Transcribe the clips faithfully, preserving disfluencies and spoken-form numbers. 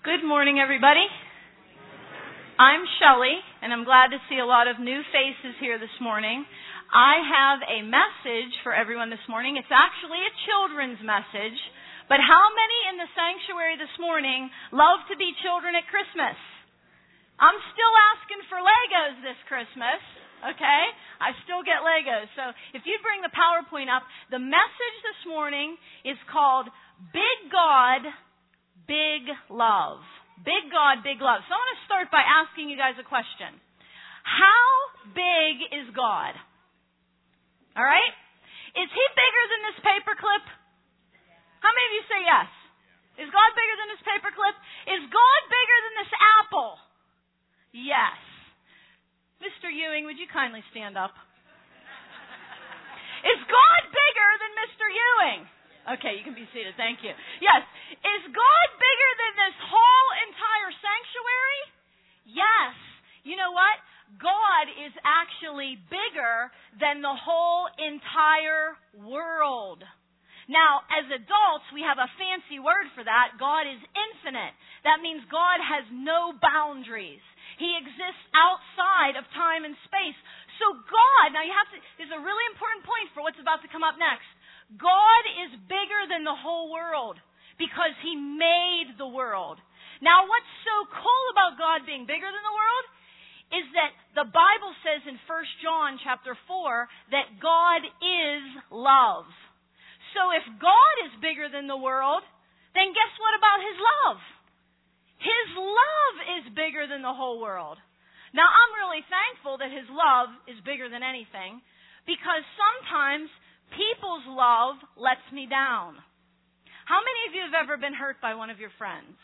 Good morning, everybody. I'm Shelley, and I'm glad to see a lot of new faces here this morning. I have a message for everyone this morning. It's actually a children's message, but how many in the sanctuary this morning love to be children at Christmas? I'm still asking for Legos this Christmas, okay? I still get Legos. So if you'd bring the PowerPoint up, the message this morning is called Big God, Big Love. Big God, Big Love. So I want to start by asking you guys a question. How big is God? All right? Is he bigger than this paperclip? How many of you say yes? Is God bigger than this paperclip? Is God bigger than this apple? Yes. Mister Ewing, would you kindly stand up? Is God bigger than Mister Ewing? Okay, you can be seated. Thank you. Yes. Is God bigger than this whole entire sanctuary? Yes. You know what? God is actually bigger than the whole entire world. Now, as adults, we have a fancy word for that. God is infinite. That means God has no boundaries. He exists outside of time and space. So God, now you have to, this is a really important point for what's about to come up next. God is bigger than the whole world because He made the world. Now, what's so cool about God being bigger than the world is that the Bible says in First John chapter four that God is love. So if God is bigger than the world, then guess what about His love? His love is bigger than the whole world. Now, I'm really thankful that His love is bigger than anything because sometimes people's love lets me down. How many of you have ever been hurt by one of your friends?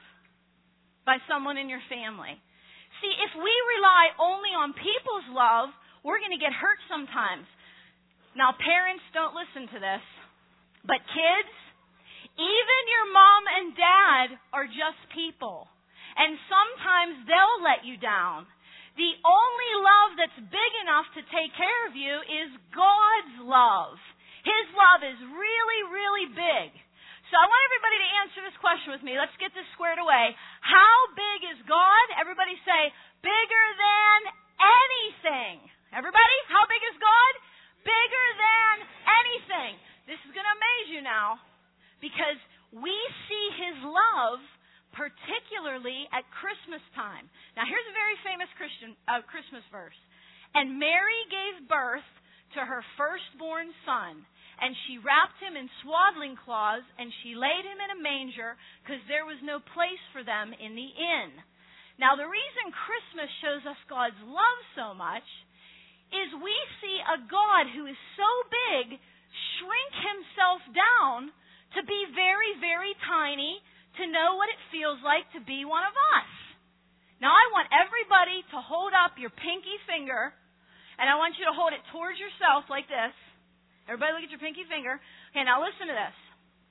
By someone in your family? See, if we rely only on people's love, we're going to get hurt sometimes. Now, parents, don't listen to this, but kids, even your mom and dad are just people. And sometimes they'll let you down. The only love that's big enough to take care of you is God's love. His love is really, really big. So I want everybody to answer this question with me. Let's get this squared away. How big is God? Everybody say, bigger than anything. Everybody, how big is God? Bigger than anything. This is going to amaze you now because we see His love particularly at Christmas time. Now here's a very famous Christian uh, Christmas verse. And Mary gave birth to her firstborn son, and she wrapped him in swaddling cloths, and she laid him in a manger because there was no place for them in the inn. Now, the reason Christmas shows us God's love so much is we see a God who is so big shrink Himself down to be very, very tiny to know what it feels like to be one of us. Now, I want everybody to hold up your pinky finger, and I want you to hold it towards yourself like this. Everybody look at your pinky finger. Okay, now listen to this.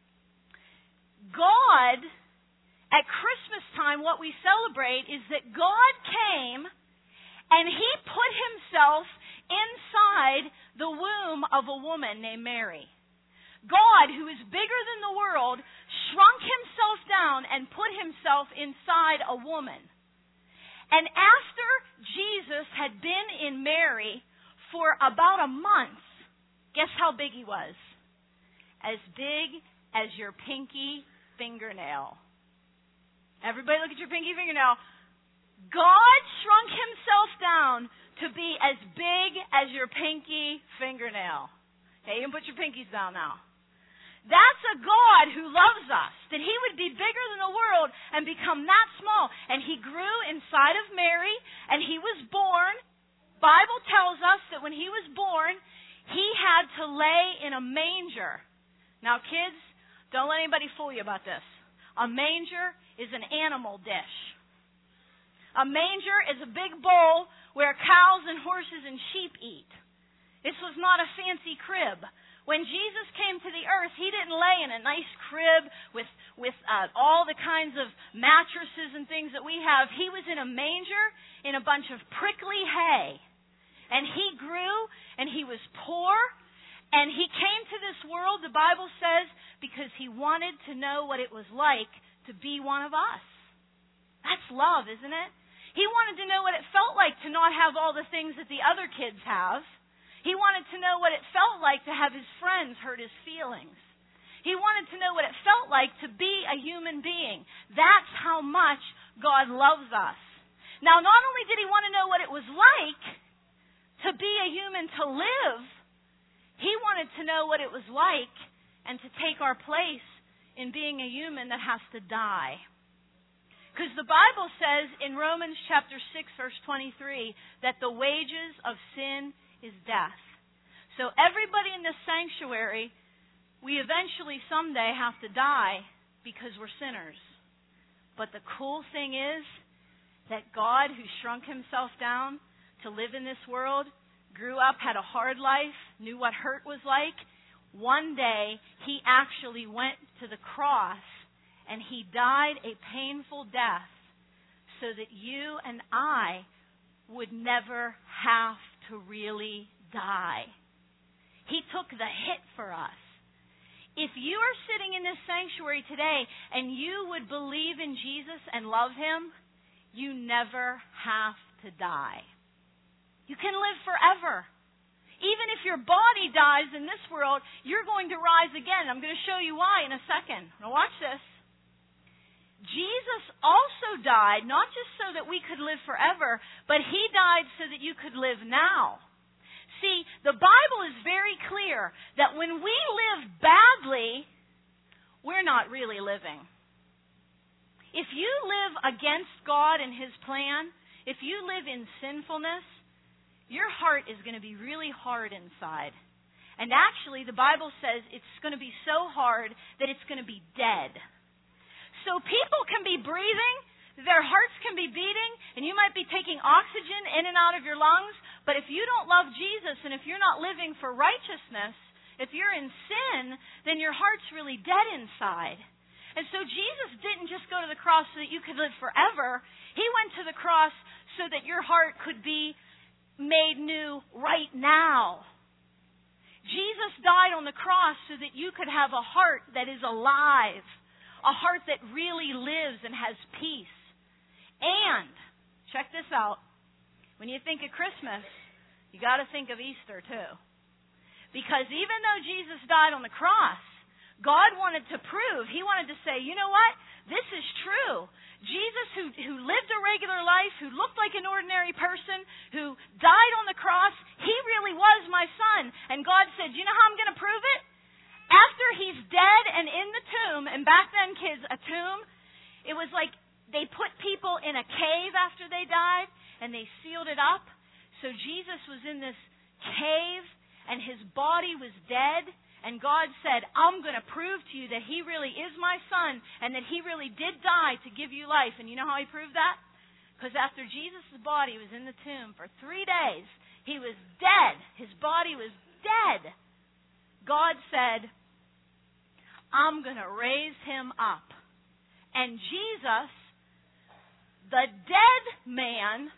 God, at Christmas time, what we celebrate is that God came and He put Himself inside the womb of a woman named Mary. God, who is bigger than the world, shrunk Himself down and put Himself inside a woman. And after Jesus had been in Mary for about a month, guess how big He was? As big as your pinky fingernail. Everybody look at your pinky fingernail. God shrunk Himself down to be as big as your pinky fingernail. Okay, you can put your pinkies down now. That's a God who loves us, that He would be bigger than the world and become that small. And He grew inside of Mary, and He was born. The Bible tells us that when He was born, He had to lay in a manger. Now, kids, don't let anybody fool you about this. A manger is an animal dish. A manger is a big bowl where cows and horses and sheep eat. This was not a fancy crib. When Jesus came to the earth, He didn't lay in a nice crib with, with uh, all the kinds of mattresses and things that we have. He was in a manger in a bunch of prickly hay. And He grew, and He was poor, and He came to this world, the Bible says, because He wanted to know what it was like to be one of us. That's love, isn't it? He wanted to know what it felt like to not have all the things that the other kids have. He wanted to know what it felt like to have his friends hurt his feelings. He wanted to know what it felt like to be a human being. That's how much God loves us. Now, not only did he want to know what it was like to be a human, to live, he wanted to know what it was like and to take our place in being a human that has to die. Because the Bible says in Romans chapter six, verse twenty-three, that the wages of sin is death. So everybody in this sanctuary, we eventually someday have to die because we're sinners. But the cool thing is that God, who shrunk himself down to live in this world, grew up, had a hard life, knew what hurt was like, one day he actually went to the cross and he died a painful death so that you and I would never have to really die. He took the hit for us. If you are sitting in this sanctuary today and you would believe in Jesus and love him, you never have to die. You can live forever. Even if your body dies in this world, you're going to rise again. I'm going to show you why in a second. Now watch this. Jesus also died, not just so that we could live forever, but he died so that you could live now. See, the Bible is very clear that when we live badly, we're not really living. If you live against God and his plan, if you live in sinfulness, your heart is going to be really hard inside. And actually, the Bible says it's going to be so hard that it's going to be dead. So people can be breathing, their hearts can be beating, and you might be taking oxygen in and out of your lungs, but if you don't love Jesus and if you're not living for righteousness, if you're in sin, then your heart's really dead inside. And so Jesus didn't just go to the cross so that you could live forever. He went to the cross so that your heart could be made new right now. Jesus died on the cross so that you could have a heart that is alive, a heart that really lives and has peace. And, check this out, when you think of Christmas, you got to think of Easter too. Because even though Jesus died on the cross, God wanted to prove, he wanted to say, you know what? This is true. Jesus, who, who lived a regular life, who looked like an ordinary person, who died on the cross, he really was my son. And God said, you know how I'm going to prove it? After he's dead and in the tomb, and back then, kids, a tomb, it was like they put people in a cave after they died, and they sealed it up. So Jesus was in this cave, and his body was dead, and God said, I'm going to prove to you that he really is my son, and that he really did die to give you life. And you know how he proved that? Because after Jesus' body was in the tomb for three days, he was dead. His body was dead. God said, I'm going to raise him up. And Jesus, the dead man,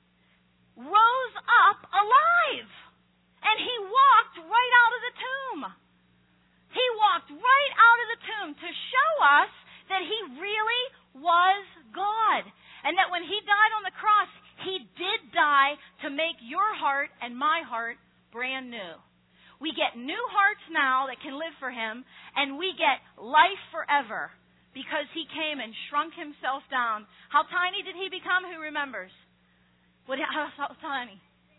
rose up alive. And he walked right out of the tomb. He walked right out of the tomb to show us that he really was God. And that when he died on the cross, he did die to make your heart and my heart brand new. We get new hearts now that can live for him, and we get life forever because he came and shrunk himself down. How tiny did he become? Who remembers? What? How, how tiny?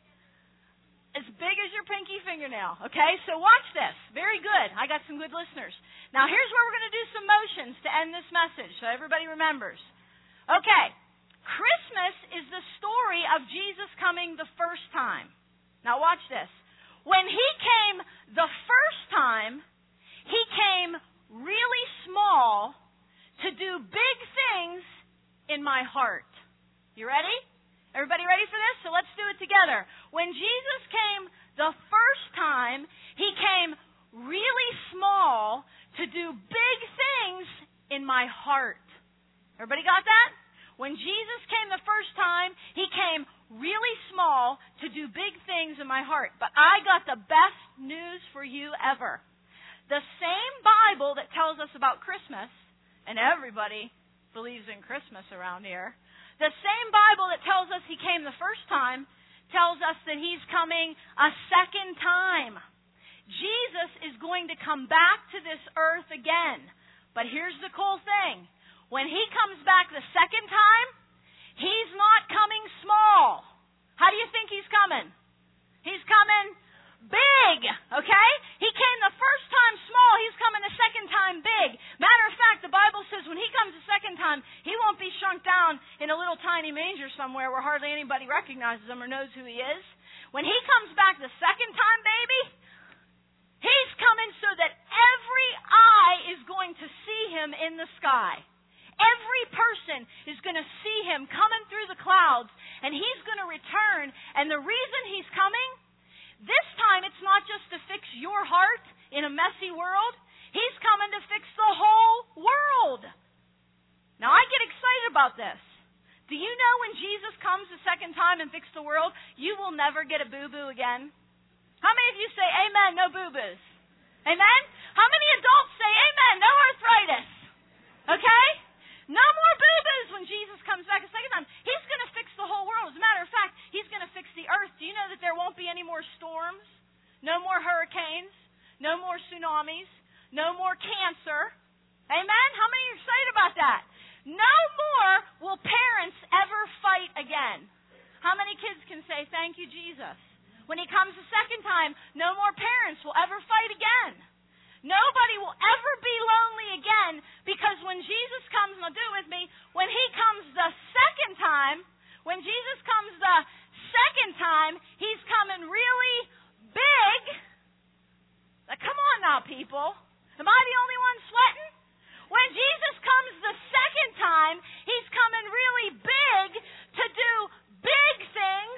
As big as your pinky fingernail. Okay, so watch this. Very good. I got some good listeners. Now here's where we're going to do some motions to end this message so everybody remembers. Okay, Christmas is the story of Jesus coming the first time. Now watch this. When he came the first time, he came really small to do big things in my heart. You ready? Everybody ready for this? So let's do it together. When Jesus came the first time, he came really small to do big things in my heart. Everybody got that? When Jesus came the first time, he came really small to do big things in my heart. But I got the best news for you ever. The same Bible that tells us about Christmas, and everybody believes in Christmas around here. The same Bible that tells us he came the first time tells us that he's coming a second time. Jesus is going to come back to this earth again. But here's the cool thing. When he comes back the second time, he's not coming small. How do you think he's coming? He's coming big, okay? He came the first time small, he's coming the second time big. Matter of fact, the Bible says when he comes the second time, he won't be shrunk down in a little tiny manger somewhere where hardly anybody recognizes him or knows who he is. When he comes back the second time, baby, he's coming so that every eye is going to see him in the sky. Every person is going to see him coming through the clouds, and he's going to return. And the reason he's coming, this time it's not just to fix your heart in a messy world. He's coming to fix the whole world. Now, I get excited about this. Do you know when Jesus comes the second time and fixes the world, you will never get a boo-boo again? How many of you say, amen, no boo-boos? Amen? How many adults say, amen, no arthritis? Okay? No more boo-boos when Jesus comes back a second time. He's going to fix the whole world. As a matter of fact, he's going to fix the earth. Do you know that there won't be any more storms? No more hurricanes? No more tsunamis? No more cancer? Amen? How many are excited about that? No more will parents ever fight again. How many kids can say, thank you, Jesus? When he comes the second time, no more parents will ever fight again. Nobody will ever be lonely again, because when Jesus comes, now do it with me, when he comes the second time, when Jesus comes the second time, he's coming really big. Now, come on now, people. Am I the only one sweating? When Jesus comes the second time, he's coming really big to do big things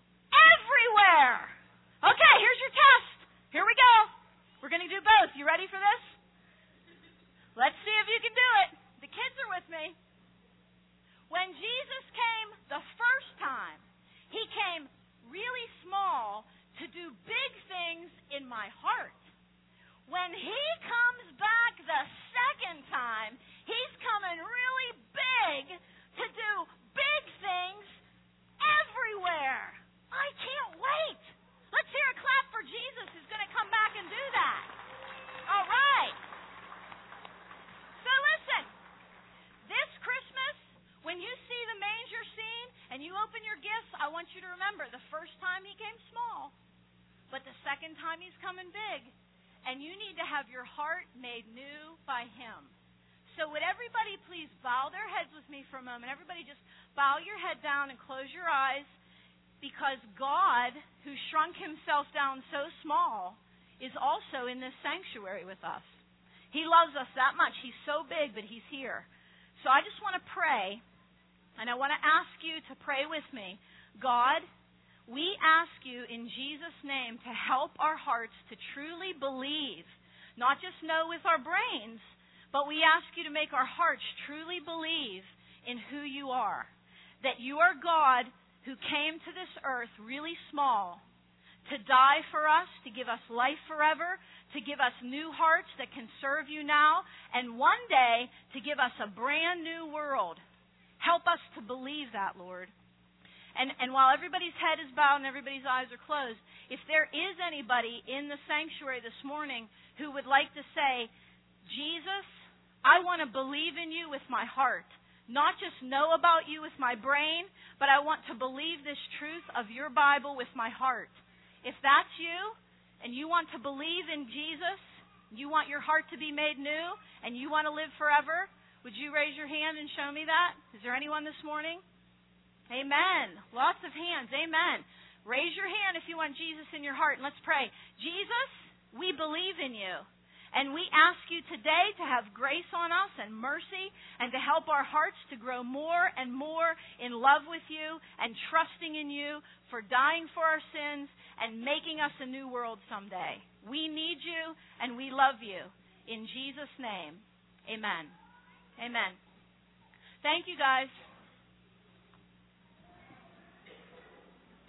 everywhere. Okay, here's your test. Here we go. We're going to do both. You ready for this? Let's see if you can do it. The kids are with me. When Jesus came the first time, he came really small to do big things in my heart. When he comes back the second time, he's coming really big to do big things everywhere. I can't wait. Let's hear a clap for Jesus who's going to come back and do that. All right. So listen, this Christmas, when you see the manger scene and you open your gifts, I want you to remember the first time he came small, but the second time he's coming big. And you need to have your heart made new by him. So would everybody please bow their heads with me for a moment. Everybody just bow your head down and close your eyes, because God, who shrunk himself down so small, is also in this sanctuary with us. He loves us that much. He's so big, but he's here. So I just want to pray, and I want to ask you to pray with me. God, we ask you in Jesus' name to help our hearts to truly believe, not just know with our brains, but we ask you to make our hearts truly believe in who you are. That you are God who came to this earth really small to die for us, to give us life forever, to give us new hearts that can serve you now, and one day to give us a brand new world. Help us to believe that, Lord. And, and while everybody's head is bowed and everybody's eyes are closed, if there is anybody in the sanctuary this morning who would like to say, Jesus, I want to believe in you with my heart. Not just know about you with my brain, but I want to believe this truth of your Bible with my heart. If that's you, and you want to believe in Jesus, you want your heart to be made new, and you want to live forever, would you raise your hand and show me that? Is there anyone this morning? Amen. Lots of hands. Amen. Raise your hand if you want Jesus in your heart, and let's pray. Jesus, we believe in you. And we ask you today to have grace on us and mercy, and to help our hearts to grow more and more in love with you and trusting in you for dying for our sins and making us a new world someday. We need you and we love you. In Jesus' name, amen. Amen. Thank you, guys.